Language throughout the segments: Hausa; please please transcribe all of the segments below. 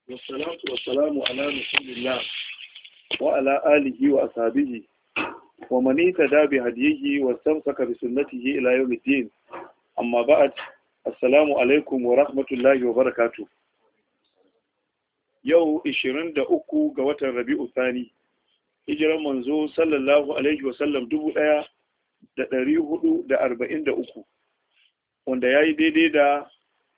والصلاة والسلام على رسول الله وعلى آله وأصحابه ومن اهتدى بهديه واستمسك بسنته إلى يوم الدين. أما بعد، السلام عليكم ورحمة الله وبركاته. yau 23 ga watan Rabi'u Thani, hijiran manzo sallallahu alaihi wasallam 1443, wanda yayi daidai da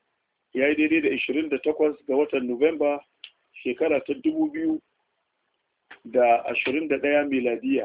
28 ga watan Nuwamba shekara ta 2021 miladiya.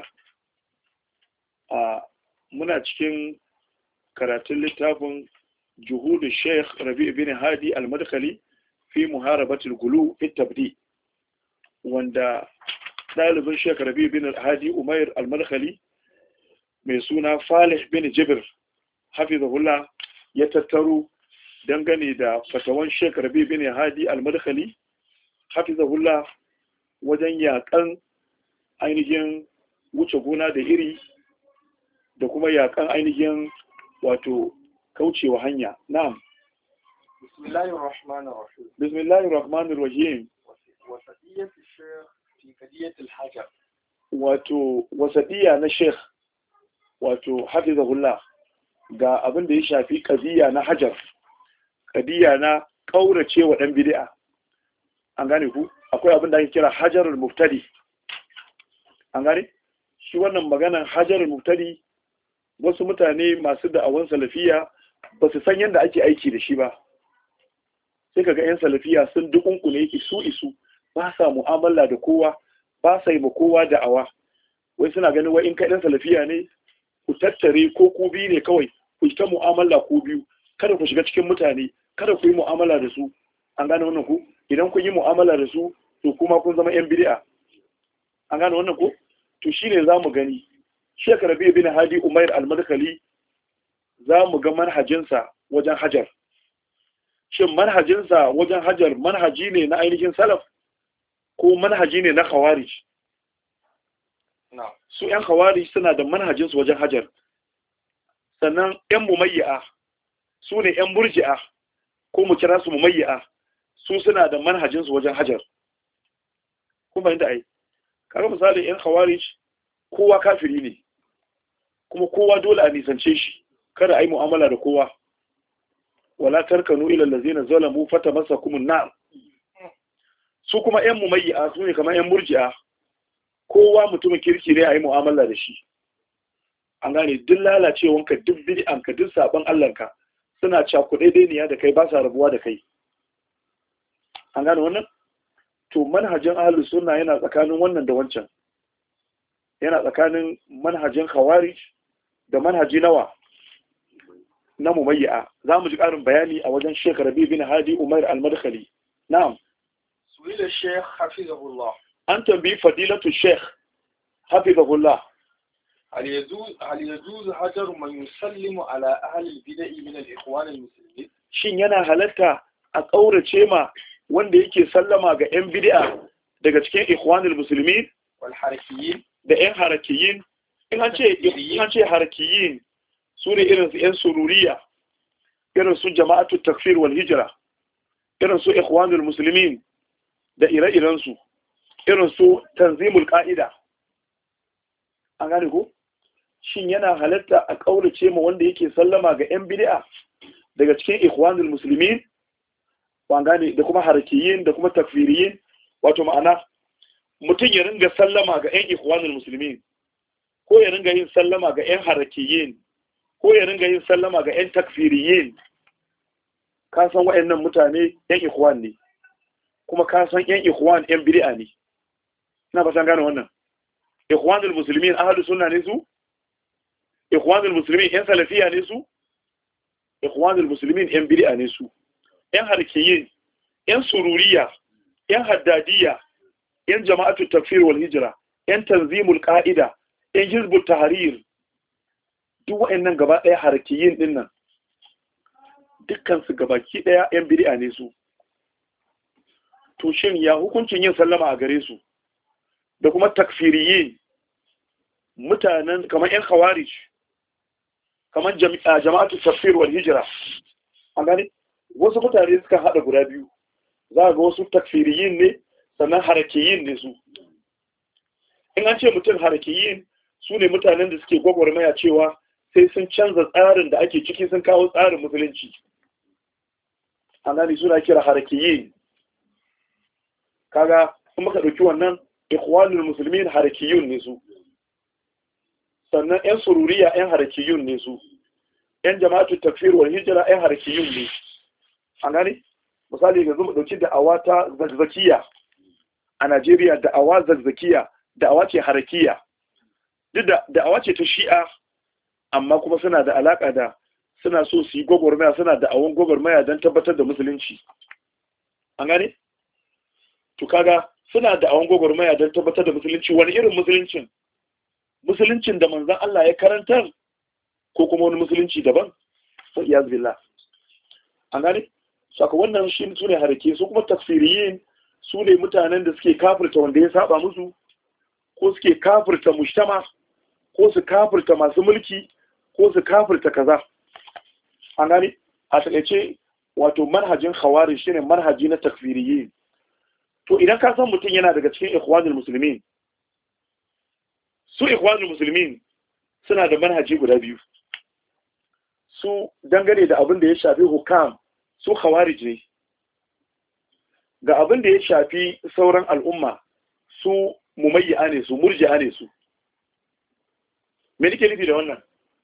Muna cikin karatun littafin Juhudu Sheikh Rabi' bin Hadi al-Madkhali fi muharabatul gulu fi tabdi, wanda ɗalibin Sheikh Rabi' bin Hadi Umair al-Madkhali mai suna Falih bin Jibr hafizahullah ya tattaro dangane da fatawan Sheikh Rabi' bin Hadi al-Madkhali hafizahullah wajen yakan ainihin wuce gona da iri da kuma yakan ainihin wato kaucewa hanya. Na'am. Bismillahir Rahmanir Rahim. Wasatiyat Sheikh fi qadiyat al-hajar. Wato wasatiya na Sheikh wato hafizahullah ga abin da ya shafi qadiya na hajar, qadiya na kaurace wa dan bid'a. An gane ku, akwai abin da ake kira hajarul muftadi. An gane shi wannan maganan hajarul muftadi, wasu mutane masu da'awan salafiya ba su san yadda ake aiki da shi ba. Sai kaga yan salafiya sun dukunkune yake su isu, ba sa mu'amala da kowa, ba sa yi ma kowa da'awa. Wai suna ganin wai in kai dan salafiya ne, ku tattare ko ku biyu ne kawai, ku ta mu'amala ku biyu, kada ku shiga cikin mutane, kada ku yi mu'amala da su. An gane wannan ku? Idan kun yi mu'amala da su, to kuma kun zama yan bid'a. An gane wannan ku? To shine zamu gani Sheikh Rabi' bin Hadi Umair al-Madkhali, zamu ga manhajinsa wajen hajar. Shin manhajinsa wajen hajar manhaji ne na ainihin salaf ko manhaji ne na khawarij? Su ‘yan khawarij suna da manhajinsu wajen hajar. Sannan ‘yan mumayya'a su ne ‘yan murji'a, ko mu kira su mumayya'a, su suna da manhajinsu wajen hajar. Kuma inda ai, kaga misali ‘yan khawarij kowa kafiri ne, kuma kowa dole a nisance shi, kada a yi mu'amala da kowa. Wala tarkanu ila allazina zalamu fatamassakumun nar. Su kuma ƴan mumayyi'a su ne kamar ƴan murji'a, kowa mutumin kirki ne a yi mu'amala da shi. An gane duk lalacewanka, duk bid'anka, duk saban Allahnka suna cakuɗe dainiya da kai, ba sa rabuwa da kai. An gane wannan? To manhajin ahlus sunna yana tsakanin wannan da wancan. Yana tsakanin manhajin khawarij da manhaji nawa na mumayya. Za mu ji ƙarin bayani a wajen Sheikh Rabi' bin Hadi Umair al-Madkhali. Na'am. Su'ila Sheikh hafizahullah. An tambayi fadilatu Sheikh hafizahullah. هل يجوز هجر من يسلم على أهل البدع من الإخوان المسلمين؟ Shin yana halatta a ƙaurace ma wanda yake sallama ga 'yan bid'a daga cikin ikhwanul muslimin wal harakiyin da 'yan harakiyin? In an ce harakiyin su ne irin su 'yan sururiya, irin su jama'atu takfir wal hijira, irin su ikhwanul muslimin da ire-iren su, irin su tanzimul qa'ida. An gane ko? Shin yana halatta a kaurace ma wanda yake sallama ga 'yan bid'a daga cikin ikhwanul muslimin, an gane, da kuma harakiyin da kuma takfiriyin? Wato ma'ana mutum ya ringa sallama ga 'yan ikhwanul muslimin, ko ya ringa yin sallama ga 'yan harakiyin, ko ya ringa yin sallama ga 'yan takfiriyin. Ka san waɗannan mutane 'yan ikhwan ne, kuma ka san 'yan ikhwan 'yan bid'a ne. Ina ba san gane wannan. Ikhwanul muslimin ahlus sunna ne su? Ikhwanul muslimin 'yan salafiya ne su? Ikhwanul muslimin 'yan bid'a ne su. 'Yan harakiyin, 'yan sururiya, 'yan haddadiyya, 'yan jama'atu takfir wal hijra, 'yan tanzimul qa'ida, 'yan hizbut tahrir, duk waɗannan gaba ɗaya harakiyin din nan, dukkan su gabaki ɗaya 'yan bid'a ne su. To shin ya hukuncin yin sallama a gare su? Da kuma takfiriyin, mutanen kamar 'yan khawarij, kamar jama'atu takfir wal hijra. An gane wasu mutane suka haɗa guda biyu. za ga wasu takfiriyin ne sannan harakiyin ne su. In an ce mutum harakiyin su ne mutanen da suke gwagwarmaya cewa sai sun canza tsarin da ake ciki sun kawo tsarin musulunci. Anani suna kira harakiyin. Kaga kuma ka ɗauki wannan ikhwanul muslimin harakiyun ne su. Sannan 'yan sururiya 'yan harakiyun ne su. 'Yan jama'atu takfir wal hijira 'yan harakiyun ne. An gane? Misali yanzu mu ɗauki da'awa ta zakzakiya a Najeriya, da'awa zakzakiya, da'awa ce harakiya. Duk da da'awa ce ta shi'a, amma kuma suna da alaƙa da suna so su yi gwagwarmaya, suna da'awan gwagwarmaya don tabbatar da musulunci. An gane? To kaga suna da'awan gwagwarmaya don tabbatar da musulunci. Wani irin musuluncin? Musuluncin da manzon Allah ya karantar ko kuma wani musulunci daban? Wa iyaz billah. An gane? Saka wannan shi su ne harake, su kuma takfiriyin su ne mutanen da suke kafirta wanda ya saba musu, ko suke kafirta mujtama, ko su kafirta masu mulki, ko su kafirta kaza. An gane? A takaice wato manhajin khawarij shine manhaji na takfiriyin. To idan ka san mutum yana daga cikin ikhwanul muslimin, su ikhwanul muslimin suna da manhaji guda biyu. Su dangane da abin da ya shafi hukam, su khawarij ne. Ga abin da ya shafi sauran al'umma, su mumayya ne su, murji'a ne su. Me nake nufi da wannan?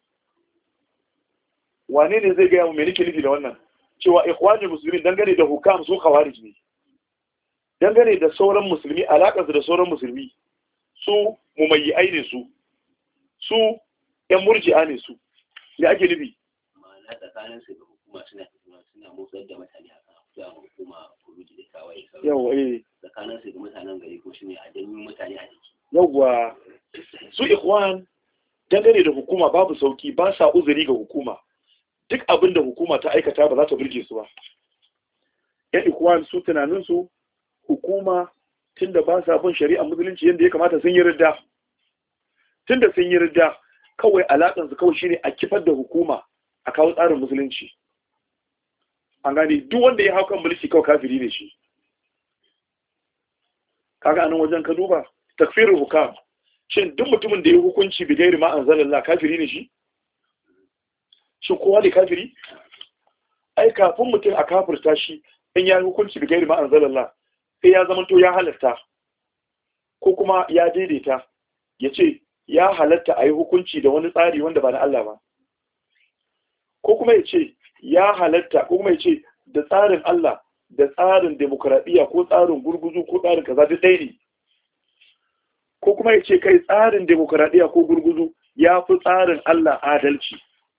Wane ne zai gaya mu me nake nufi da wannan? Cewa ikhwanul muslimin dangane da hukam su khawarij ne. Dangane da sauran musulmi, alaƙarsu da sauran musulmi, su mumayyi'ai ne su, su ‘yan murji'a ne su. Me ake nufi? Ma'ana tsakaninsu da hukuma suna motsar da mutane a kan afuwa hukuma kuruji da tawaye. Yawwa, tsakaninsu da mutanen gari ko shi ne a danyin mutane a jiki. Yawwa, su ikhwan dangane da hukuma babu sauki, ba sa uzuri ga hukuma. Duk abin da hukuma ta aikata ba za ta burge su ba. ‘Yan ikhwan su tunaninsu hukuma tunda ba sa bin shari'a musulunci yadda ya kamata sun yi ridda. Tunda sun yi ridda, kawai alaƙansu kawai shine a kifar da hukuma a kawo tsarin musulunci. An gane duk wanda ya hau kan mulki kawai kafiri ne shi. Kaga anan wajen ka duba takfirin hukam, shin duk mutumin da ya hukunci bi gairi ma anzalallah kafiri ne shi? Shin kowa ne kafiri? Ai kafin mutum a kafirta shi in ya hukunci bi gairi ma anzalallah sai ya zama to ya halatta ko kuma ya daidaita, ya ce ya halatta a yi hukunci da wani tsari wanda ba na Allah ba, ko kuma ya ce ya halatta, ko kuma ya ce da tsarin Allah da tsarin demokradiyya ko tsarin gurguzu ko tsarin kaza duk ɗaya ne, ko kuma ya ce kai tsarin demokradiyya ko gurguzu ya fi tsarin Allah adalci.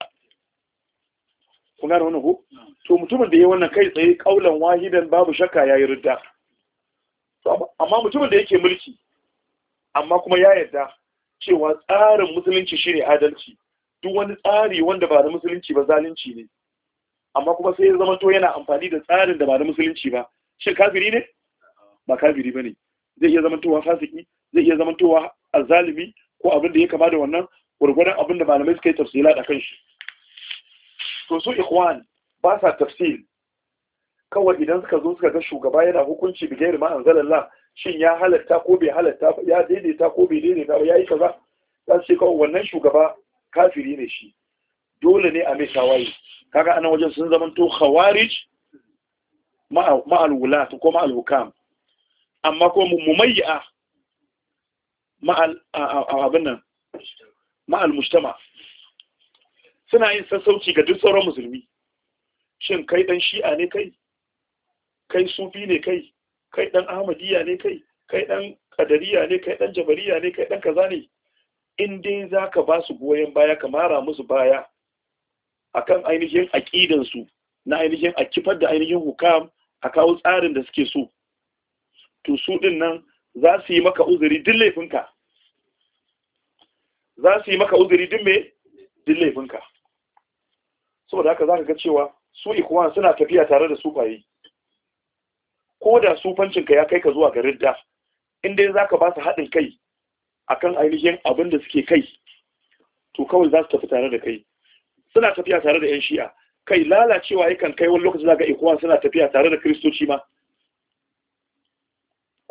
Kun gane wannan ko? To mutumin da ya wannan kai tsaye kaulan wahidan babu shakka ya yi ridda. Amma mutumin da yake mulki amma kuma ya yarda cewa tsarin musulunci shine adalci, duk wani tsari wanda ba da musulunci ba zalunci ne, amma kuma sai ya zama to yana amfani da tsarin da ba da musulunci ba, shin kafiri ne? Ba kafiri bane. Zai iya zama towa fasiki, zai iya zama towa azzalimi ko abin da ya kama da wannan, gurgurdan abin da malamai suka yi tafsila da kanshi. To su ikhwan ba sa tafsil, kawai idan suka zo suka ga shugaba yana hukunci bi gairi ma anzalallah, shin ya halatta ko bai halatta ba, ya daidaita ko bai daidaita ba, yayi kaza, za su ce kawai wannan shugaba kafiri ne shi, dole ne a mai tawaye. Kaga anan wajen sun zama to khawarij ma'al wulat ko ma'al hukam, amma ko mumayya ma'al abin nan ma'al mujtama, suna yin sassauci ga duk sauran musulmi. Shin kai dan shi'a ne kai sufi ne kai dan ahmadiyya ne kai dan kadariya ne, kai dan jabariya ne, kai dan kaza ne, in dai zaka ba su goyen baya ka mara musu baya akan ainihin aqidan su na ainihin a kifar da ainihin hukam a kawo tsarin da suke so, to su din nan za su yi maka uzuri duk laifinka, za su yi maka uzuri duk laifinka. Saboda haka zaka ga cewa su ikwan suna tafiya tare da sufaye, ko da sufancinka ya kai ka zuwa ga ridda, in dai zaka ba su haɗin kai akan ainihin abin da suke kai, to kawai za su tafi tare da kai. Suna tafiya tare da 'yan shi'a, kai lalacewa yakan kai wani lokaci zaka ikwan suna tafiya tare da kristoci ma.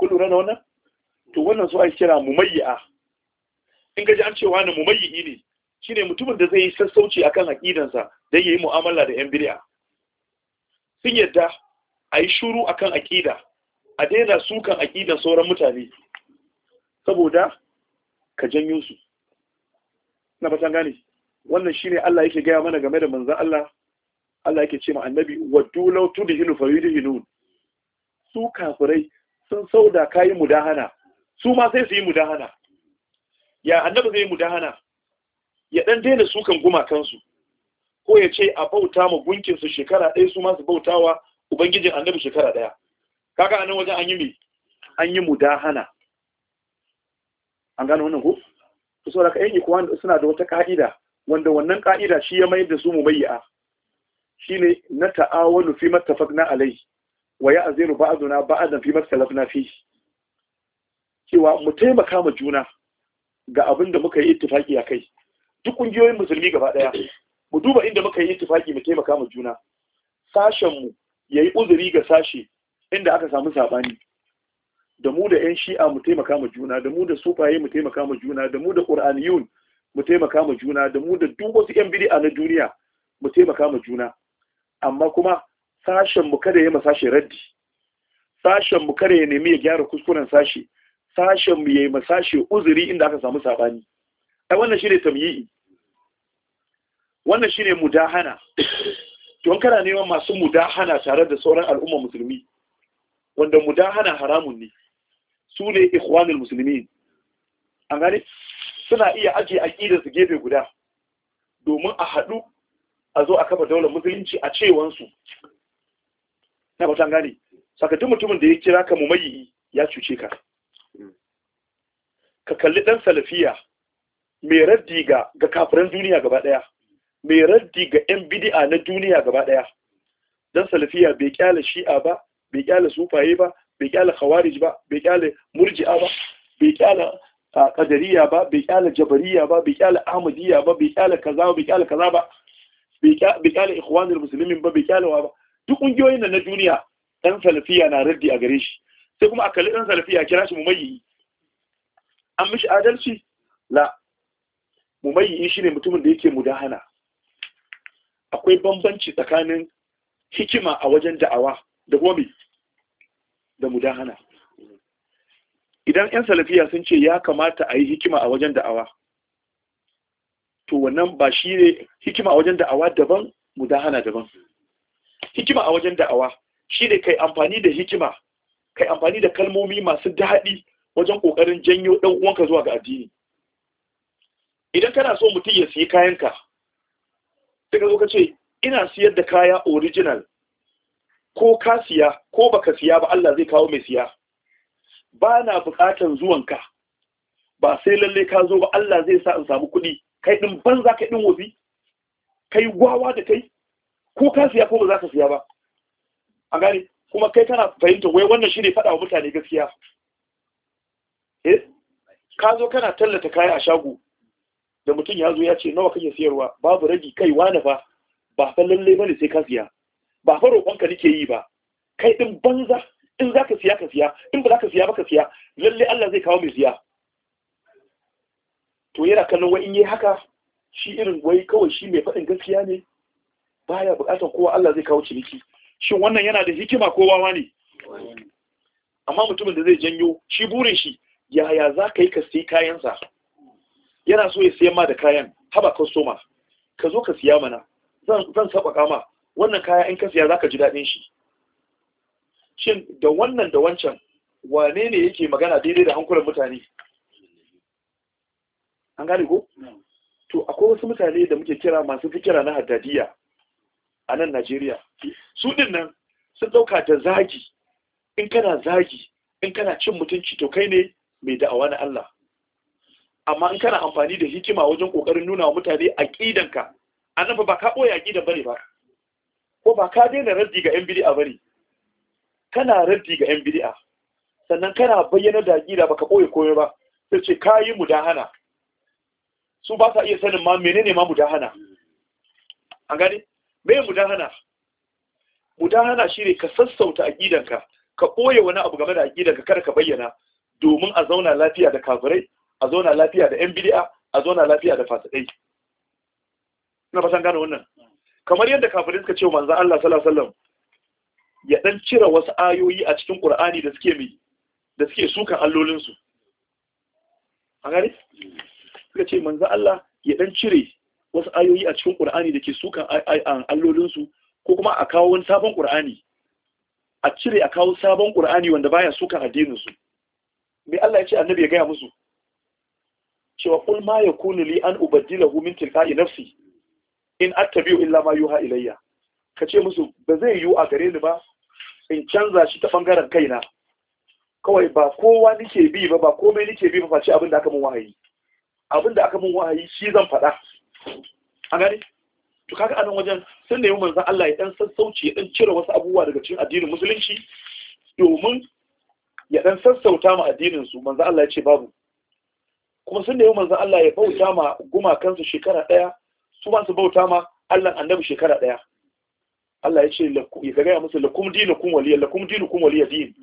kun lura da wannan to wannan su ake kira mumayyi'a. in gaji an ce wani mumayyi'i ne shine mutumin da zai yi sassauci akan aqidansa dan yayi mu'amala da yan bid'a. sun yadda a yi shuru akan aqida, a daina sukan aqidan sauran mutane saboda ka janyo su. na fatan gane wannan shine Allah yake gaya mana game da manzon Allah. Allah yake ce ma annabi waddu law tudhinu fayudhinun. su kafirai sun sauda kayi mudahana, su ma sai su yi mudahana. ya annabi zai yi mudahana? Ya dan daina sukan gumakansu, ko ya ce a bauta ma gunkinsu shekara ɗaya su ma su bautawa ubangijin annabi shekara ɗaya. kaga anan wajen an yi me? An yi mudahana. an gano wannan ko? to saboda ka yanke kuwa suna da wata ka'ida wanda wannan ka'ida shi ya mayar da su mumayya. shine na ta'awunu fi mattafaqna alai wa ya'ziru ba'duna ba'dan fi mattalafna fi. cewa mu taimaka ma juna ga abin da muka yi ittifaki akai. duk kungiyoyin musulmi gaba daya mu duba inda muka yi ittifaki mu taimaka ma juna. sashen mu yayi uzuri ga sashe inda aka samu sabani. da mu da ƴan shi'a mu taimaka ma juna, da mu da sufaye mu taimaka ma juna, da mu da qur'aniyun mu taimaka ma juna, da mu da duk wasu ƴan bid'a na duniya mu taimaka ma juna. amma kuma sashen mu kada ya ma sashe raddi, sashen mu kada ya nemi ya gyara kuskuren sashe, sashen mu yayi ma sashe uzuri inda aka samu sabani. ai wannan shine tamyi'i, wannan shine mudahana. don kana neman masu mudahana tare da sauran al'umma musulmi wanda mudahana haramun ne, su ne ikhwanul muslimin. an gane suna iya ajiye aqidar su gefe guda domin a haɗu a zo a kafa daular musulunci a cewansu. na ba ta gane sakatun mutumin da ya kira ka mumayyi ya cuce ka. ka kalli ɗan salafiya mai raddi ga kafiran duniya gaba ɗaya, mai raddi ga 'yan bid'a na duniya gaba ɗaya. ɗan salafiya bai kyale shi'a ba, bai kyale sufaye ba, bai kyale khawarij ba, bai kyale murji'a ba, bai kyale qadariya ba, bai kyale jabariya ba, bai kyale ahmadiyya ba, bai kyale kaza ba, bai kyale kaza ba, bai kyale ikhwanul muslimin ba, bai kyale wa ba. duk kungiyoyin nan na duniya ɗan salafiya na raddi a gare shi. sai kuma a kalli ɗan salafiya kira shi mumayyi. an mishi adalci? la. mumayyi shine mutumin da yake mudahana. akwai bambanci tsakanin hikima a wajen da'awa da kuma da mudahana. idan 'yan salafiya sun ce ya kamata a yi hikima a wajen da'awa, to wannan ba shi ne hikima a wajen da'awa daban, mudahana daban. hikima a wajen da'awa shi ne kai amfani da hikima, kai amfani da kalmomi masu daɗi wajen ƙoƙarin janyo ɗan uwanka zuwa ga addini. idan kana so mutum ya siya kayanka, sai ka zo ka ce ina siyar da kaya original, ko ka siya ko baka siya ba Allah zai kawo mai siya. ba na buƙatar zuwanka, ba sai lalle ka zo ba Allah zai sa in samu kuɗi. kai ɗin banza, kai ɗin wofi, kai gwawa da kai, ko ka siya ko ba za ka siya ba. an gane kuma kai kana fahimta wai wannan shi ne faɗa wa mutane gaskiya. ka zo kana tallata kaya a shago, da mutum ya zo ya ce nawa kake siyarwa, babu ragi, kai wani fa ba fa lalle bane sai ka siya, ba fa roƙonka nake yi ba. kai ɗin banza, in za ka siya ka siya, in ba za ka siya ba ka siya, lalle Allah zai kawo mai siya. to yana kallon wai in yi haka shi irin wai kawai shi mai faɗin gaskiya ne, baya buƙatar kowa, Allah zai kawo ciniki. shin wannan yana da hikima ko wawa ne? amma mutumin da zai janyo shi burin shi yaya za ka yi ka siya kayansa, yana so ya siyan ma da kayan, haba kwastoma ka zo ka siya mana, zan saɓaƙa ma wannan kaya, in ka siya za ka ji daɗin shi. shin da wannan da wancan wane ne yake magana daidai da hankulan mutane? an gane ko? to akwai wasu mutane da muke kira masu fikira na haddadiya a nan Najeriya. su ɗin nan sun ɗauka da zagi, in kana zagi, in kana cin mutunci, to kai ne mai da'awa na Allah. amma in kana amfani da hikima wajen kokarin nuna wa mutane aqidanka, annabi ba ka boye aqidan bane ba, ko ba ka daina raddi ga yan bid'a bane, kana raddi ga yan bid'a, sannan kana bayyana da aqida baka boye koyo ba. sai ce kayi mudahana. su ba sa iya sanin ma menene ma mudahana. an gane me mudahana? mudahana shine ka sassauta aqidanka, ka ɓoye wani abu game da aqida ka kada ka bayyana domin a zauna lafiya da kafirai, a zauna lafiya da yan bid'a, a zauna lafiya da fasikai. ina fatan gane wannan. Kamar yadda kafirai suka ce wa manzon Allah sallallahu alaihi wasallam ya dan cire wasu ayoyi a cikin Qur'ani da suke sukan allolin su. A gare suka ce manzon Allah ya dan cire wasu ayoyi a cikin Qur'ani da ke sukan allolin su, ko kuma a kawo wani sabon Qur'ani, a cire a kawo sabon Qur'ani wanda baya sukan addinin su. Me Allah ya ce annabi ya gaya musu cewa qul ma yakunu li an ubaddilahu min tilqa'i nafsi in attabi'u illa ma yuha ilayya. Kace musu ba zai yiwu a gare ni ba in canza shi ta bangaren kaina, kawai ba kowa nake bi ba komai nake bi ba face abin da aka mun wahayi. Abin da aka mun wahayi shi zan faɗa. An gane? To kaga anan wajen sun nemi manzon Allah ya dan sassauci, ya dan cire wasu abubuwa daga cikin addinin musulunci domin ya dan sassauta ma addinin su. Manzon Allah ya ce babu. Kuma sun nemi manzon Allah ya bauta ma gumakansu shekara ɗaya, su ma su bauta ma Allah annabi shekara ɗaya. Allah ya ce ya gaya musu lakum dinukum waliya din.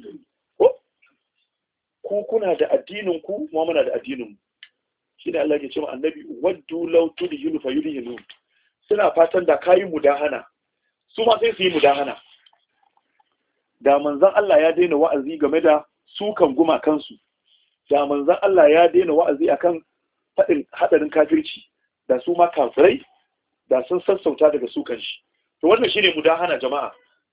Ku kuna da addinin ku, kuma muna da addinin mu. Shine Allah ya ce ma annabi waddu law tudhinu fayudhinu. Suna fatan da kayi mudahana, su ma sai su yi mudahana. Da manzon Allah ya daina wa'azi game da sukan gumakansu, da manzon Allah ya daina wa'azi akan faɗin hadarin kafirci, da su ma kafirai da sun sassauta daga sukan shi. To wannan shine mudahana jama'a.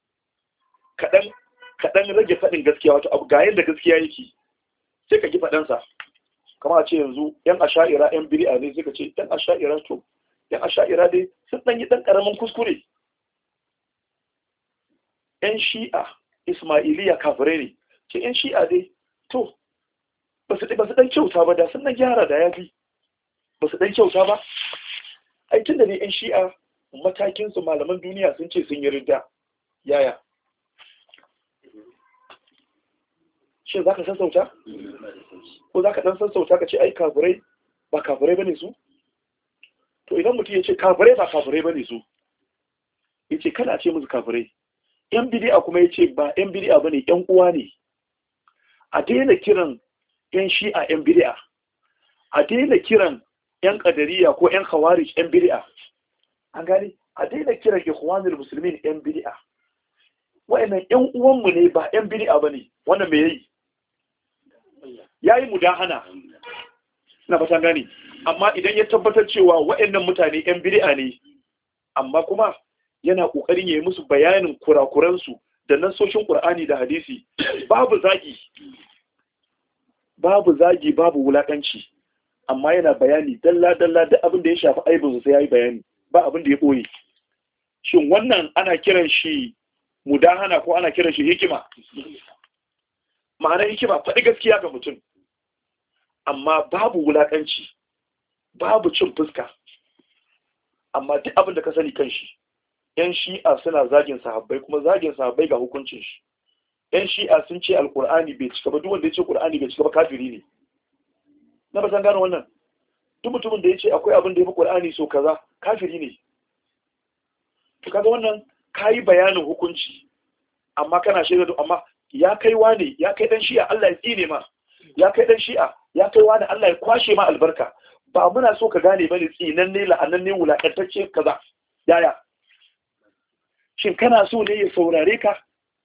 Kaɗan rage faɗin gaskiya, wato abu ga yadda gaskiya yake sai ka ki faɗansa. Kamar a ce yanzu yan asha'ira yan bid'a ne, sai ka ce yan asha'ira to yan asha'ira dai sun ɗan yi ɗan ƙaramin kuskure. Yan shi'a Ismailiya kafirai ne, ce yan shi'a dai to ba su ɗan kyauta ba, da sun ɗan gyara da ya fi. Ba su ɗan kyauta ba. Ai tun da ne yan shi'a matakinsu malaman duniya sun ce sun yi ridda. Yaya? Shin za ka sassauta? Ko za ka ɗan sassauta ka ce ai kafirai ba kafirai ba ne su? To idan mutum ya ce kafirai ba kafirai ba ne su, ya ce kada a ce musu kafirai. Yan bidi'a kuma ya ce ba yan bidi'a ba ne, yan uwa ne. A daina kiran yan shi'a yan bidi'a. A daina kiran yan ƙadariya ko yan khawarij yan bidi'a. An gane? A daina kiran ikhwanul muslimin yan bidi'a. Wa'annan yan uwanmu ne, ba yan bidi'a ba ne. Wannan me yayi? Yayi mudahana. Ina fatan gane. Amma idan ya tabbatar cewa wa'annan mutane yan bid'a ne, amma kuma yana kokarin yayi musu bayanin kurakuransu da nasoshin Qur'ani da hadisi, babu zagi, babu wulakanci, amma yana bayani dalla da abin da ya shafi aibin sai yayi bayani, ba abin da ya boye. Shin wannan ana kiran shi mudahana ko ana kiran shi hikima? Ma'ana hikima faɗi gaskiya ga mutum, amma babu wulakanci, babu cin fuska. Amma duk abin da ka sani kan shi, yan shi'a suna zagin sahabbai, kuma zagin sahabbai ga hukuncin shi. Yan shi'a sun ce alkur'ani bai cika ba, duk wanda ya ce qur'ani bai cika ba kafiri ne. Na ba san gano wannan. Duk mutumin da ya ce akwai abin da ya fi qur'ani so kaza kafiri ne. To kaga wannan kayi bayanin hukunci, amma kana shaida amma ya kai wane, ya kai dan shi'a Allah ya tsine ma, ya kai dan shi'a, ya kai wane Allah ya kwashe ma albarka. Ba muna so ka gane bane tsinan ne la'annan ne wulakantacce kaza. Yaya? Shin kana so ne ya saurare ka?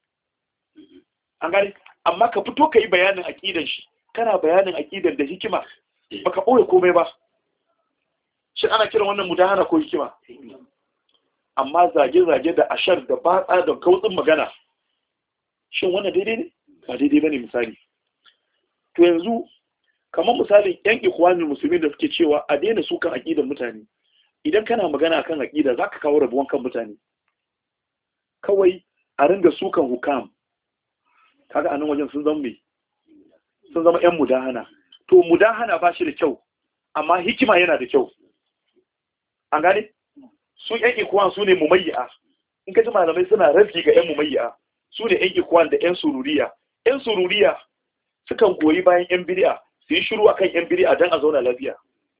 An gane? Amma ka fito ka yi bayanin aqidan shi. Kana bayanin aqidan da hikima. Baka boye komai ba. Shin ana kiran wannan mudahana ko hikima? Amma zage-zage da ashar da batsa da kautsin magana, shin wannan daidai ne? Ba daidai bane misali. To yanzu kamar misalin yan ikhwanul muslimin da suke cewa a daina sukan aqidan mutane. Idan kana magana kan aqida zaka kawo rabuwan kan mutane. Kawai a ringa sukan hukam. Kaga anan wajen sun zama me? Sun zama yan mudahana. To mudahana ba shi da kyau, amma hikima yana da kyau. An gane? Su yan ikhwan su ne mumayya. In ka ji malamai suna rafi ga yan mumayya, su ne yan ikhwan da yan sururiya. Yan sururiya sukan goyi bayan yan bid'a, su yi shiru akan yan bid'a dan a zauna lafiya.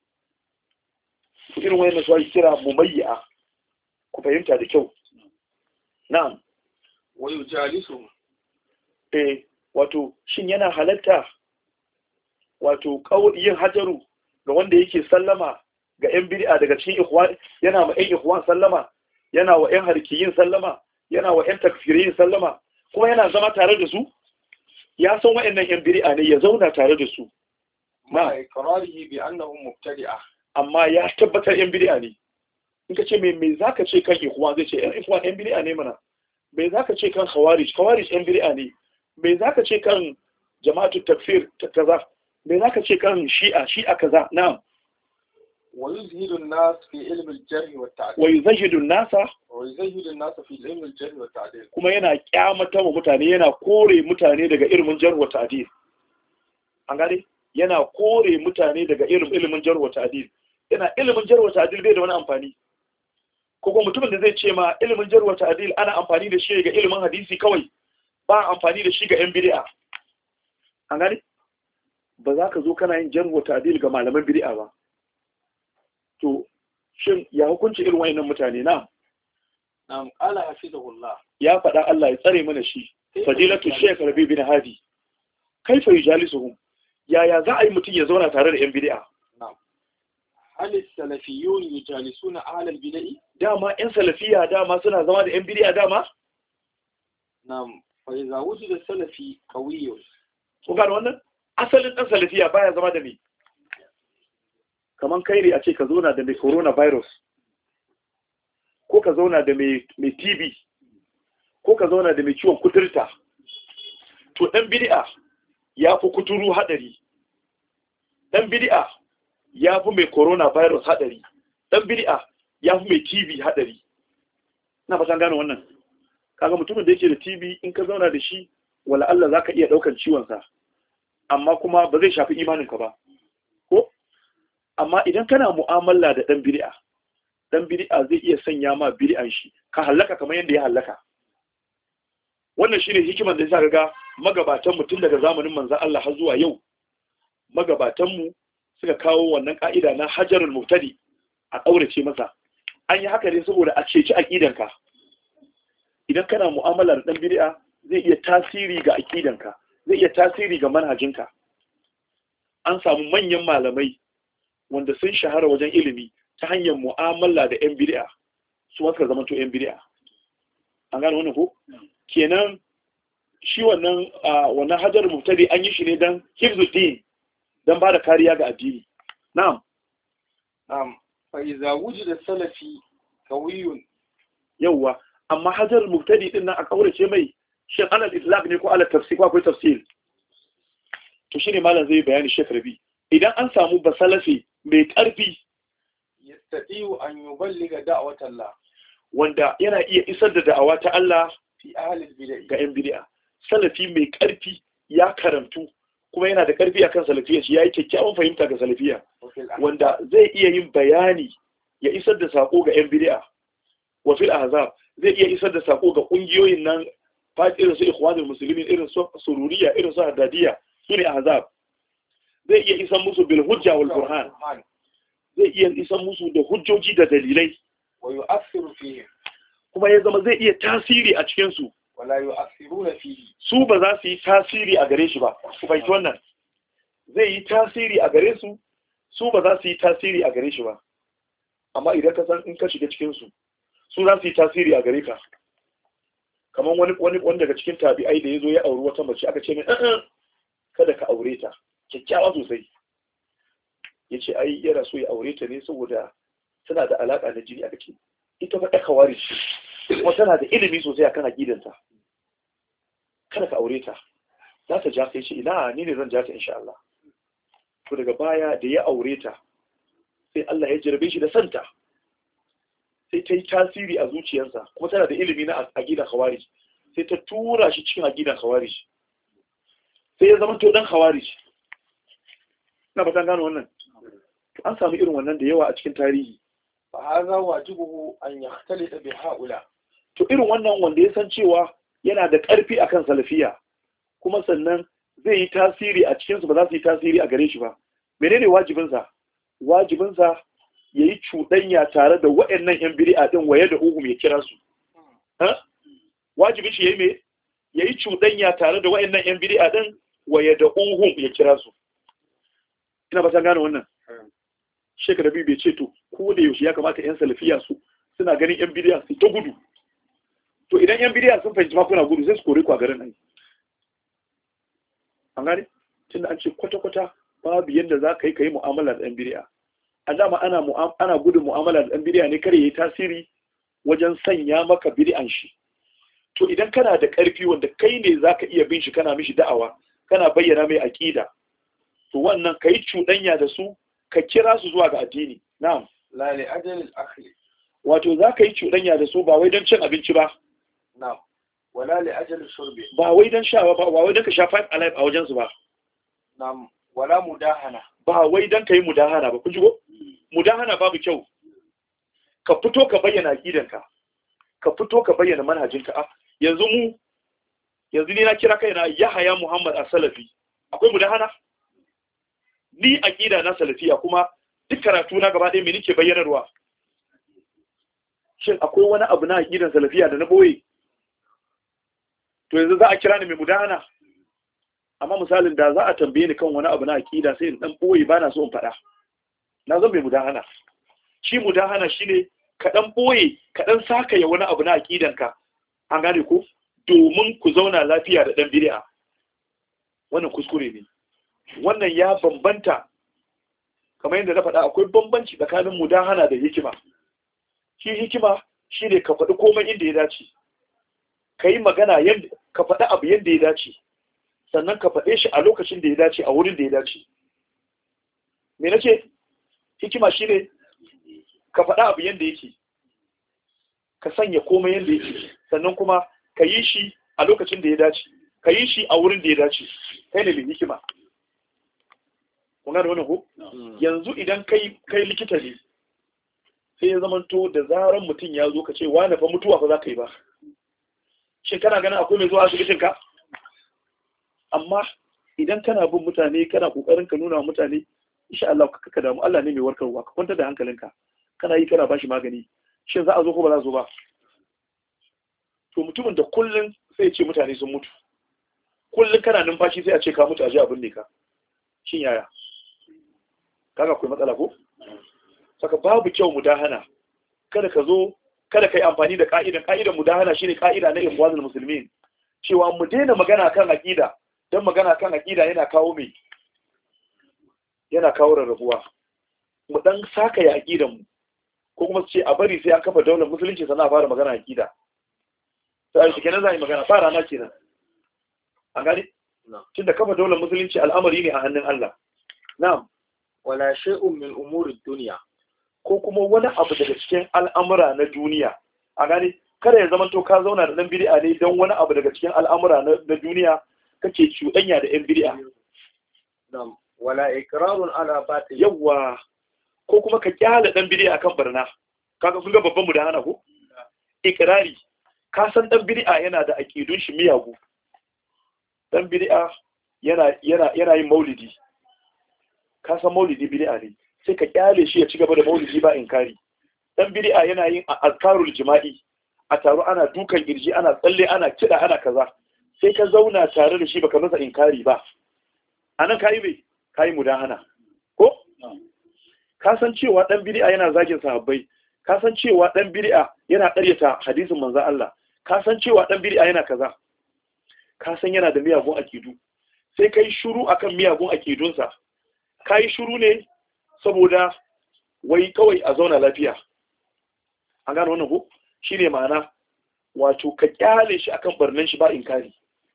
Irin wayannan su ake kira mumayya. Ku fahimta da kyau. Na'am. Wa yujalisu wato shin yana halatta wato yin hajaru ga wanda yake sallama ga yan bid'a daga cikin ikhwan, yana ma yan ikhwan sallama, yana wa yan harkiyin sallama, yana wa yan takfiriyin sallama, kuma yana zama tare da su, ya san wa'annan yan bid'a ne ya zauna tare da su ma iqrarihi bi annahum mubtadi'a, amma ya tabbatar yan bid'a ne. In ka ce me zaka ce kan ikhwan, zai ce yan ikhwan yan bid'a ne mana. Me zaka ce kan khawarij yan bid'a ne. Me zaka ce kan jama'atu takfir kaza, me zaka ce kan shi'a kaza. Na'am. ويزهد الناس في علم الجرح والتعديل ويزهد الناس في علم الجرح والتعديل kuma yana kyamata wa mutane, yana kore mutane daga ilimin jarh wa ta'dil. An gane, yana kore mutane daga ilimin jarh wa ta'dil. Yana ilimin jarh wa ta'dil bai da wani amfani. Ko kuma mutumin da zai ce ma ilimin jarh wa ta'dil ana amfani da shi ga ilimin hadisi kawai, ba amfani da shi ga yan bid'a. An gane, ba za ka zo kana yin jarh wa ta'dil ga malaman bid'a ba. To shin ya hukunci irin wayannan mutane? Na'am qala hafizahullah, ya faɗa Allah ya tsare mana shi. Fadilatu Sheikh Rabi bin Hadi, kaifa yujalisuhum, yaya za a yi mutum ya zauna tare da yan bid'a? na'am hal as-salafiyyun yujalisuna ahla al-bid'ah, dama yan salafiya dama suna zama da yan bid'a dama. na'am fa idza wujida salafi qawiyyun, ko ga wannan asalin dan salafiya baya zama da me, kaman kai ne a ce ka zauna da mai coronavirus, ko ka zauna da mai TB, ko ka zauna da mai ciwon kuturta. To ɗan bid'a ya fi kuturu haɗari, ɗan bid'a ya fi mai coronavirus haɗari, ɗan bid'a ya fi mai TB haɗari. Na fatan gane wannan. Kaga mutumin da yake da TB in ka zauna da shi, wala Allah za ka iya ɗaukan ciwonsa, amma kuma ba zai shafi imaninka ba. Ko? Amma idan kana mu'amala da ɗan bid'a zai iya sanya ma bid'an shi ka halaka kamar yadda ya halaka. Wannan shine hikimar da yasa ga magabatan mu tun daga zamanin manzon Allah har zuwa yau, magabatan mu suka kawo wannan ka'ida na hajarul mubtadi, a kaurace masa. An yi haka ne saboda a ceci aqidanka. Idan kana mu'amala da ɗan bid'a zai iya tasiri ga aqidanka, zai iya tasiri ga manhajinka. An samu manyan malamai wanda sun shahara wajen ilimi ta hanyar mu'amala da 'yan bid'a, su suka zama to 'yan bid'a. An gane wannan ko? Kenan shi wannan hajar mubtadi an yi shi ne dan hifzuddin, dan ba da kariya ga addini. Na'am. fa idza wujida salafi qawiyyun, yawwa, amma hajar mubtadi din nan a kaurace mai, shin alal itlaq ne ko alal tafsir ko akwai tafsir? To shine malam zai bayani Sheikh Rabi. Idan an samu basalafi mai ƙarfi, yastati'u an yuballigha da'wat Allah, wanda yana iya isar da da'awa ta Allah fi ahli al-bid'ah, ga 'yan bid'a. Salafi mai ƙarfi ya karantu kuma yana da ƙarfi akan salafiyya, shi yayi kyakkyawan fahimta ga salafiyya, wanda zai iya yin bayani ya isar da sako ga 'yan bid'a. Wa fil ahzab, zai iya isar da sako ga kungiyoyin nan irin su ikhwanul muslimin, irin su sururiya, irin su haddadiya, sune ahzab. Zai iya isan musu bil hujja wal burhan, zai iya isan musu da hujjoji da dalilai. wa yu'athiru fihi, kuma ya zama zai iya tasiri a cikin su, wala yu'athiruna fihi, su ba za su yi tasiri a gare shi ba. Ku bai wannan, zai yi tasiri a gare su, su ba za su yi tasiri a gare shi ba. Amma idan ka san in ka shiga cikin su, su za su yi tasiri a gare ka. Kamar wani daga cikin tabi'ai da ya zo ya auri wata mace, aka ce mai kada ka aure ta, kyakkyawa sosai. Ya ce ai yana so ya aure ta ne saboda tana da alaƙa na jini. Aka ce ita fa ɗaka wari ce, kuma tana da ilimi sosai akan aƙidanta, kada ka aure ta, za ta ja sai ce ina ni ne zan ja ta insha Allah. To daga baya da ya aure ta, sai Allah ya jarabe shi da santa, sai ta yi tasiri a zuciyarsa, kuma tana da ilimi na aƙidan khawarij, sai ta tura shi cikin aƙidan khawarij, sai ya zama to dan khawarij. Na ba gano wannan. To an samu irin wannan da yawa a cikin tarihi. fa hadha wajibuhu an yaxtalita bi haula, To irin wannan wanda ya san cewa yana da ƙarfi akan salafiya, kuma sannan zai yi tasiri a cikinsu, ba za su yi tasiri a gare shi ba. Menene wajibinsa? Wajibinsa ya yi cuɗanya tare da waɗannan 'yan bid'a ɗin, waye da uhum ya kira su. Wajibin shi ya yi me? yayi cuɗanya tare da wayannan yan bid'a din wa yad'uhum ya kira su. Ina ba ta gane wannan. Sheikh Rabi bai ce to ko da yaushe ya kamata yan salafiya suna ganin yan bid'a su ta gudu. To idan yan bid'a sun fahimci ma kuna gudu sai su kore ku a garin nan. An gane? Tunda an ce kwata-kwata babu yadda za ka yi mu'amala da yan bid'a. A dama ana gudun mu'amala da yan bid'a ne kare yayi tasiri wajen sanya maka bid'an shi. To idan kana da ƙarfi wanda kai ne zaka iya bin shi kana mishi da'awa, kana bayyana mai aqida. To wannan kai cuɗanya da su, ka kira su zuwa ga addini. Na'am. La li ajal al-akhli. Wato zaka yi cuɗanya da su ba wai don cin abinci ba. Na'am. Wala li ajal shurbi. Ba wai don sha ba wai don ka sha five alive a wajen su ba. Na'am. Wala mudahana. Ba wai don kai mudahana ba, kun ji ko? Mudahana babu kyau. Ka fito ka bayyana aqidanka. Ka fito ka bayyana manhajinka. Yanzu ni na kira kaina Yahaya Muhammad as-Salafi. Akwai mudahana? Ni aqida na salafiya kuma duk karatu na gaba ɗaya me nake bayyanarwa? Shin akwai wani abu na aqidan salafiya da na boye? To yanzu za a kira ni mai mudahana? Amma misalin da za a tambaye ni kan wani abu na aqida sai in dan boye bana so in faɗa. Na zan mai mudahana. Shi mudahana shine ka dan boye, ka dan sakaya wani abu na aqidanka. An gane ko? Domin ku zauna lafiya da dan bid'a. Wannan kuskure ne. Wannan ya bambanta, kamar yadda na faɗa akwai bambanci tsakanin mudahana da hikima. Shi hikima shi ne ka faɗi komai inda ya dace, ka yi magana ka faɗi abu yadda ya dace, sannan ka faɗe shi a lokacin da ya dace a wurin da ya dace. Me na ce? Hikima shi ne ka faɗi abu yadda yake, ka sanya komai yadda yake, sannan kuma ka yi shi a lokacin da ya dace, ka yi shi a wurin da ya dace. Kai ne mai hikima. Kuna da wani ko? Yanzu idan kai likita ne, sai ya zamanto da zaran mutum ya zo ka ce wane fa mutuwa fa za ka yi ba. Shin kana ganin akwai mai zuwa asibitin ka? Amma idan kana bin mutane, kana kokarin ka nuna mutane, insha Allah ka damu, Allah ne mai warkarwa, ka kwantar da hankalinka. Kana yi kana bashi magani. Shin za a zo ko ba za a zo ba? To mutumin da kullun sai ya ce mutane sun mutu. Kullun kana numfashi sai a ce ka mutu a ji abin ne ka. Shin yaya? Kaga akwai matsala ko? Saka babu kyau mudahana. Kada ka yi amfani da ka'idan mudahana shine ka'ida na ikhwanul muslimin. Cewa mu daina magana kan aqida, dan magana kan aqida yana kawo rarrabuwa. Mu dan saka ya aqidan mu. Ko kuma su ce a bari sai an kafa daular musulunci sannan a fara magana aqida. Sai shi kenan za a yi magana fara na kenan. An gani? Tunda kafa daular musulunci al'amari ne a hannun Allah. Na'am. Wala shay'un min umuri dunya. Ko kuma wani abu daga cikin al'amura na duniya. A gani? Kada ya zama to ka zauna da dan bid'a ne don wani abu daga cikin al'amura na duniya kake cuɗanya da yan bid'a. Na'am. Wala iqrarun ala batil. Yawa. Ko kuma ka kyale dan bid'a akan barna. Kaga sun ga babban mu da hana ko? Ikrari. Ka san dan bid'a yana da aqidun shi miyagu. Dan bid'a yana yin maulidi. Ka san maulidi bid'a ne, sai ka kyale shi ya ci gaba da maulidi ba inkari. Dan bid'a yana yin azkarul jima'i, a taro ana dukan kirji, ana tsalle, ana kida, ana kaza. Sai ka zauna tare da shi baka masa inkari ba. Anan kai mudahana. Ko? Ka san cewa dan bid'a yana zagin sahabbai. Ka san cewa dan bid'a yana ƙaryata hadisin manzon Allah. Ka san cewa dan bid'a yana kaza. Ka san yana da miyagun akidu. Sai kai shiru akan miyagun akidunsa. Ka yi shuru ne saboda wai kawai a zauna lafiya. An gano wannan ko? Shi ne ma'ana, wato ka kyale shi akan barnan shi ba inkari.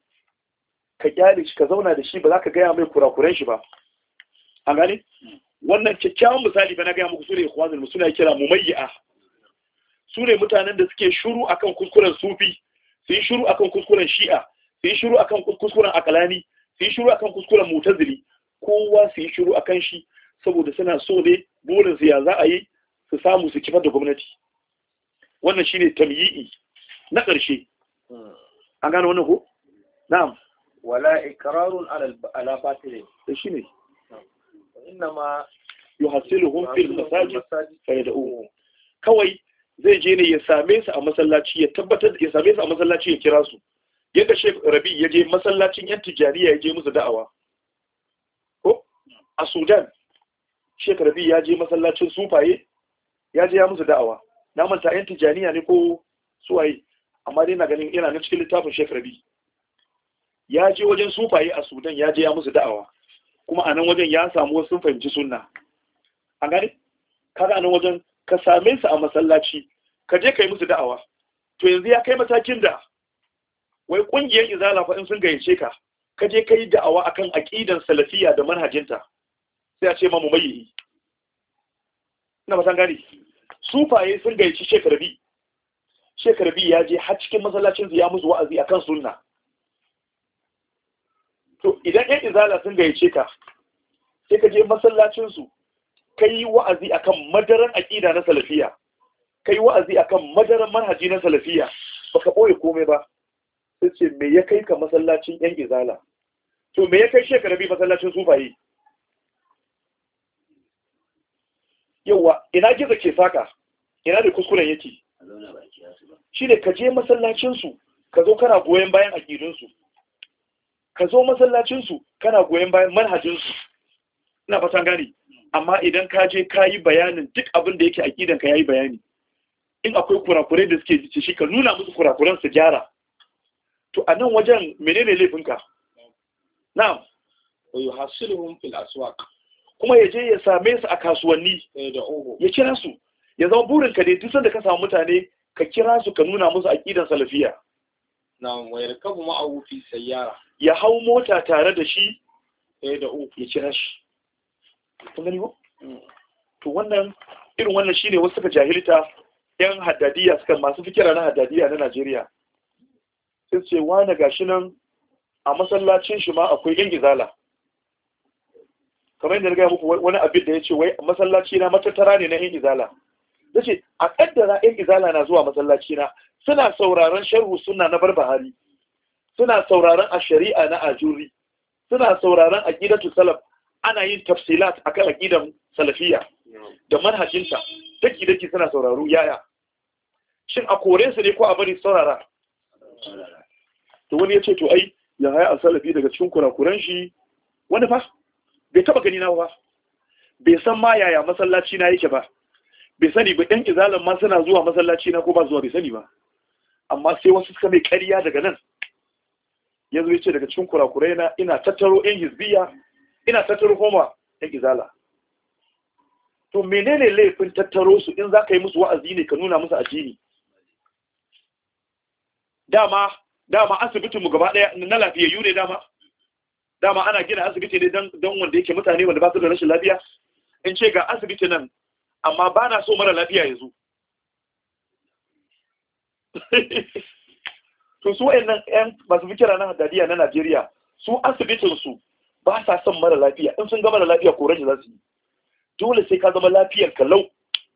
Ka kyale shi, ka zauna da shi, ba za ka gaya mai kurakuren shi ba. An gane? Wannan kyakkyawan misali ba na gaya muku su ne ikhwanul muslimin kira mumayyi'a. Su ne mutanen da suke shuru akan kuskuren sufi, su yi shuru akan kuskuren shi'a, su yi shuru akan kuskuren akalani, su yi shuru akan kuskuren mutazili. Kowa su yi shiru a kan shi saboda suna so ne burinsu ya za a yi su samu su kifar da gwamnati. Wannan shi ne tamyi'i na ƙarshe. An gano wannan ko? Na'am. Wala ikrarun ala batil. Shi ne. Inna ma yuhasiluhum fil masajid fa yad'u. Kawai zai je ne ya same su a masallaci, ya tabbatar ya same su a masallaci ya kira su. yadda Sheikh Rabi ya je masallacin yan Tijaniya ya je musu da'awa ko a Sudan Sheikh Rabi ya je masallacin sufaye ya je ya musu da'awa na manta yan Tijaniya ne ko suwaye amma dai na ganin yana nan cikin littafin Sheikh Rabi ya je wajen sufaye a Sudan ya je ya musu da'awa kuma a nan wajen ya samu wasu sun fahimci sunna an gane kaga a nan wajen ka same su a masallaci ka je kai musu da'awa to yanzu ya kai matakin da wai kungiyar izala fa in sun gayyace ka ka je kai da'awa akan aqidan salafiyya da manhajinta sai a ce ma mumayyi ina ba gani sufaye sun gayyaci Sheikh Rabi ya je har cikin masallacin su ya musu wa'azi akan sunna to idan yan izala sun gayyace ka sai ka je masallacin su kai wa'azi akan madaran aqida na salafiyya kai wa'azi akan madaran manhaji na salafiyya baka boye komai ba sai ce me ya kai ka masallacin yan izala to me ya kai Sheikh Rabi masallacin sufaye yawa ina gizo ke saka ina da kuskuren yake shi ne ka je masallacinsu ka zo kana goyon bayan aƙidunsu ka zo masallacinsu kana goyon bayan manhajinsu ina fatan gani amma idan ka je ka yi bayanin duk abin da yake aƙidanka ya yi bayani in akwai kurakurai da suke jice shi ka nuna musu kurakuran su gyara to a nan wajen menene laifinka na'am wa yuhasiluhum fil aswaq kuma ya je ya same su a kasuwanni ya kira su ya zama burinka dai duk sanda ka samu mutane ka kira su ka nuna musu aqidan salafiya na'am wa yarkabu ma'ahu fi sayyara ya hau mota tare da shi ya kira shi kun gani ko to wannan irin wannan shine wasu suka jahilta yan haddadiya suka masu fikira na haddadiya na Najeriya sai ce wani gashi nan a masallacin shi ma akwai yan izala kamar yadda na gaya muku wani abin da ya ce wai masallaci na matattara ne na yan izala ya ce a kaddara yan izala na zuwa masallaci na suna sauraron sharhu suna na barbahari suna sauraron a shari'a na ajuri suna sauraron aqidatu salaf ana yin tafsilat akan aqidan salafiyya da manhajinta daki suna sauraro yaya shin a kore su ne ko a bari saurara to wani ya ce to ai ya haya al-salafi daga cikin kurakuran shi wani fa bai taba gani na ba bai san ma yaya masallaci na yake ba bai sani ba ɗan izalan ma suna zuwa masallaci na ko ba zuwa bai sani ba amma sai wasu suka mai ƙarya daga nan yanzu ya ce daga cikin kurakurai na ina tattaro yan hizbiya ina tattaro kuma yan izala to menene laifin tattaro su in za ka yi musu wa'azi ne ka nuna musu addini dama asibitin mu gaba ɗaya na lafiyayyu ne dama ana gina asibiti ne don wanda yake mutane wanda ba su da rashin lafiya in ce ga asibiti nan amma ba na so mara lafiya ya zo to su wayannan yan masu fikira na haddadiya na Najeriya su asibitinsu ba sa son mara lafiya in sun ga mara lafiya koran shi za su yi dole sai ka zama lafiyar kalau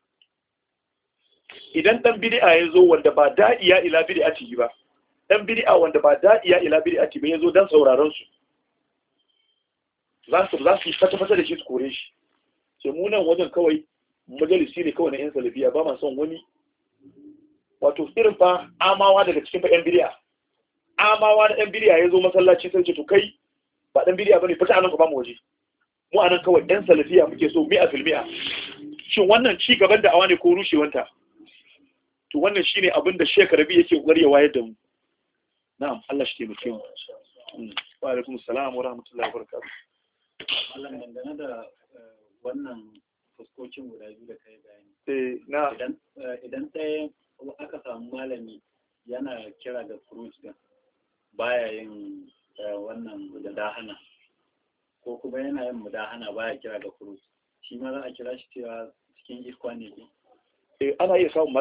idan dan bid'a ya zo wanda ba da'iya ila bid'ati ba dan bid'a wanda ba da'iya ila bid'ati ba ya zo dan sauraron su za su yi fata-fata da shi su kore shi ce mu nan wajen kawai majalisi ne kawai na yan salafiya ba ma son wani wato irin fa amawa daga cikin yan bidiya amawa na yan bidiya ya zo masallaci sai ce to kai ba dan bidiya bane fita anan ku ba mu waje mu anan kawai yan salafiya muke so mi'a fil mi'a shin wannan ci gaban da awa ne ko rushewanta to wannan shine abin da Sheikh Rabi yake kokari ya wayar da mu na'am Allah shi taimake mu wa alaikum assalam wa rahmatullahi wa barakatuh Allah dangane da wannan fuskokin guda biyu da kai bayani. Idan ɗaya aka samu malami yana kira da fruit din baya yin wannan mudahana ko kuma yana yin mudahana baya kira da fruit shi ma za a kira shi cewa cikin ikon ne. Ana iya samun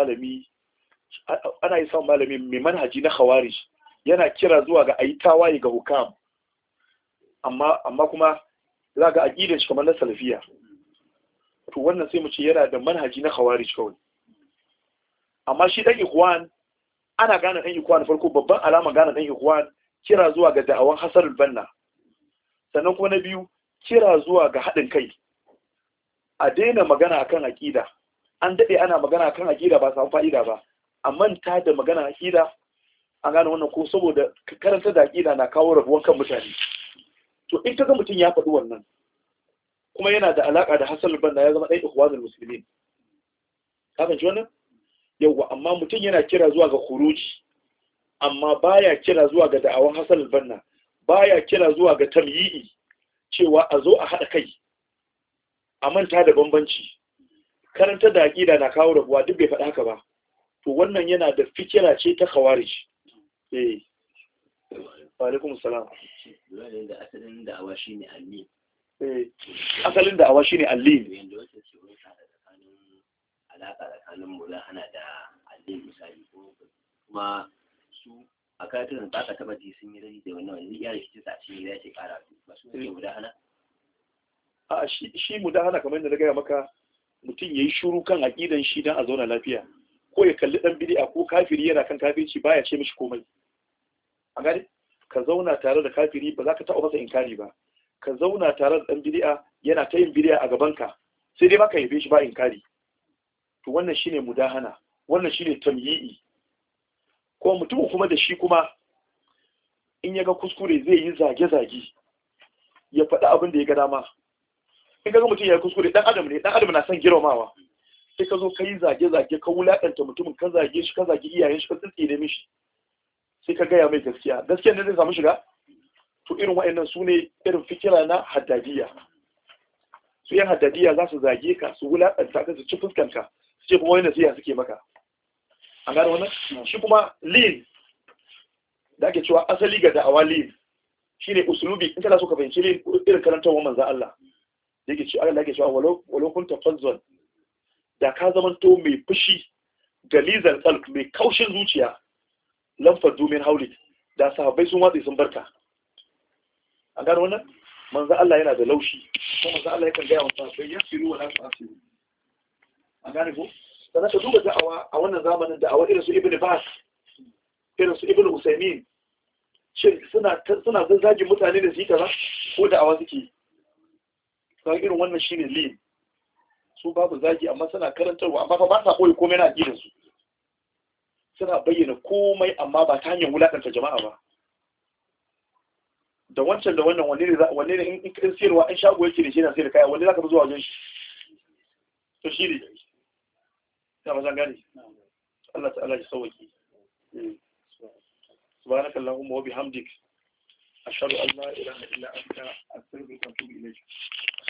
malami mai manhaji na khawarij yana kira zuwa ga ayi tawaye ga hukam amma kuma za ga aqidar shi kamar na salafiya to wannan sai mu ce yana da manhaji na khawarij kawai amma shi dan ikhwan ana gane dan ikhwan farko babban alama gane dan ikhwan kira zuwa ga da'awan hasarul banna sannan kuma na biyu kira zuwa ga haɗin kai a daina magana akan aqida an dade ana magana akan aqida ba samu fa'ida ba a manta da magana aqida an gane wannan ko saboda karanta da aqida na kawo rabuwan kan mutane. To in kaga mutum ya faɗi wannan kuma yana da alaka da Hassan al-Banna ya zama ɗan ikhwanul muslimin, ka fahimci wannan yawa. Amma mutum yana kira zuwa ga khuruji amma baya kira zuwa ga da'awan Hassan al-Banna, baya kira zuwa ga tamyi'i cewa a zo a haɗa kai a manta da bambanci, karanta da aqida na kawo rabuwa, duk bai faɗi haka ba. To wannan yana da fikira ce ta khawarij. Wa alaikum salam. da asalin da'awa shine alli. Asalin da'awa shine alli. Yanda wace ce wani tsakanin alaka tsakanin mulahana da alli misali, kuma su a karatun da aka taba ji sun yi rai da wannan ya rikici sa shi ya ce kara ba su ne mulahana. A shi mudahana kamar yadda na gaya maka, mutum yayi shiru kan aqidan shi dan a zauna lafiya, ko ya kalli dan bid'a ko kafiri yana kan kafirci baya ce mishi komai. A gani ka zauna tare da kafiri ba za ka taɓa masa inkari ba, ka zauna tare da dan bid'a yana ta yin bid'a a gaban ka sai dai baka yabe shi ba inkari. To wannan shine mudahana, wannan shine tamyi'i. Ko mutum kuma da shi kuma in ya ga kuskure zai yi zage-zage ya faɗi abin da ya ga dama. In ga mutum ya yi kuskure, dan adam ne, dan adam na son girmamawa, sai ka zo ka yi zage-zage ka wulaƙanta mutumin, ka zage shi, ka zage iyayen shi, ka tsitsire mishi, sai ka gaya mai gaskiya ne zai samu shiga. To irin wa'annan su ne irin fikira na haddadiya. Su yan haddadiya za su zage ka, su wulaƙanta ka, su ci fuskanka, su ce kuma wani nasiha suke maka. An gane wannan? Shi kuma lin da ake cewa asali ga da'awa lin shine usulubi. In kana so ka fahimci lin, irin karantarwar manzon Allah yake ce, Allah yake cewa walau kunta fazzan, da ka zamanto mai fushi galizal qalb, mai kaushin zuciya, lam faddu min hawlik, da sahabbai sun watsi sun barka. An gano wannan? Manzo Allah yana da laushi, kuma manzo Allah yakan gaya wa sahabbai yasiru wa la tu'asiru. An gane ko? Sannan ka duba da'awa a wannan zamanin, da'awa irin su Ibn Bas, irin su Ibn Usaymin, shin suna zazzagin mutane da su yi kaza ko da'awa suke? Ka irin wannan shine lin. Su babu zagi amma suna karantarwa, amma fa ba sa koyi komai na addinin su. Suna bayyana komai amma ba ta hanyar wulakanta jama'a ba. Da wancan da wannan wanne ne in siyarwa in shago yake da shi na sai da kaya, wanne zaka fi zuwa wajen shi? To shi ne. Ya ba zan gane. Allah ta'ala ya sauki. Subhanakallahumma wa bihamdik ashhadu an la ilaha illa anta astaghfiruka wa atubu ilayk.